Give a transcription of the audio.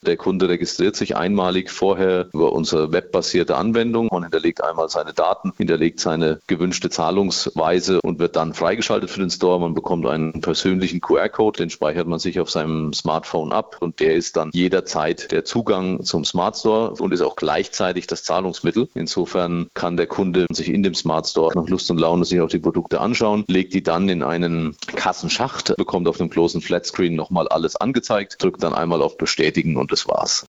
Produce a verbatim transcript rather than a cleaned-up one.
Der Kunde registriert sich einmalig vorher über unsere webbasierte Anwendung und hinterlegt einmal seine Daten, hinterlegt seine gewünschte Zahlungsweise und wird dann freigeschaltet für den Store. Man bekommt einen persönlichen Q R-Code, den speichert man sich auf seinem Smartphone ab und der ist dann jederzeit der Zugang zum Smart Store und ist auch gleichzeitig das Zahlungsmittel. Insofern kann der Kunde sich in dem Smart Store nach Lust und Laune sich auch die Produkte anschauen, legt die dann in einen Kassenschacht, bekommt auf dem großen Flatscreen nochmal alles angezeigt, drückt dann einmal auf Bestätigen und das war's.